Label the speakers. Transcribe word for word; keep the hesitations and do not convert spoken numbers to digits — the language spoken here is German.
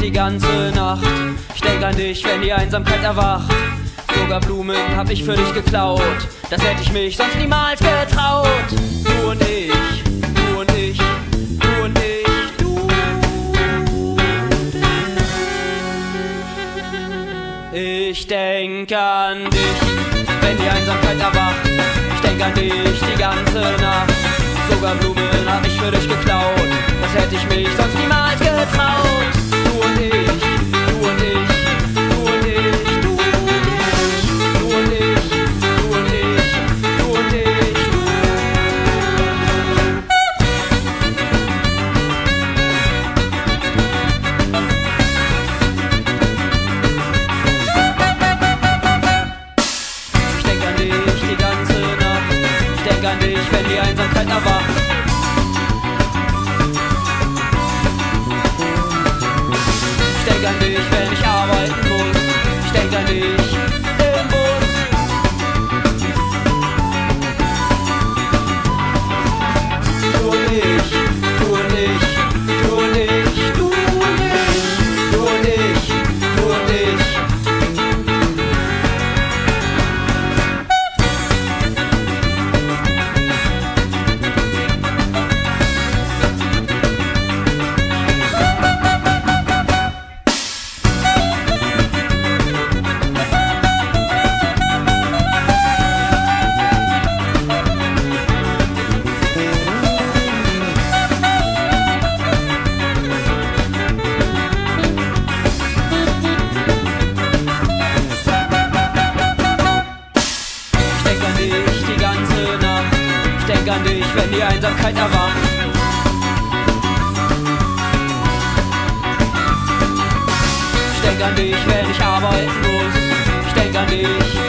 Speaker 1: die ganze Nacht. Ich denk an dich, wenn die Einsamkeit erwacht. Sogar Blumen hab ich für dich geklaut. Das hätte ich mich sonst niemals getraut. Du und ich, du und ich, du und ich, du und ich. Ich denk an dich, wenn die Einsamkeit erwacht. Ich denk an dich die ganze Nacht. Sogar Blumen hab ich für dich geklaut. Das hätte ich mich sonst niemals getraut. Du und ich, du und ich, du und ich, du und ich, du und ich, du und ich, du und ich, du. Ich denk an dich die ganze Nacht. Ich denk an dich, wenn die Einsamkeit erwacht. Ich denk an dich, wenn ich arbeiten muss. Ich denk an dich im Bus. Du und ich, du und ich, du und ich, du und ich, du und ich, du und ich. Ich denk an dich, wenn die Einsamkeit erwacht. Ich denk an dich, wenn ich arbeiten muss. Ich denk an dich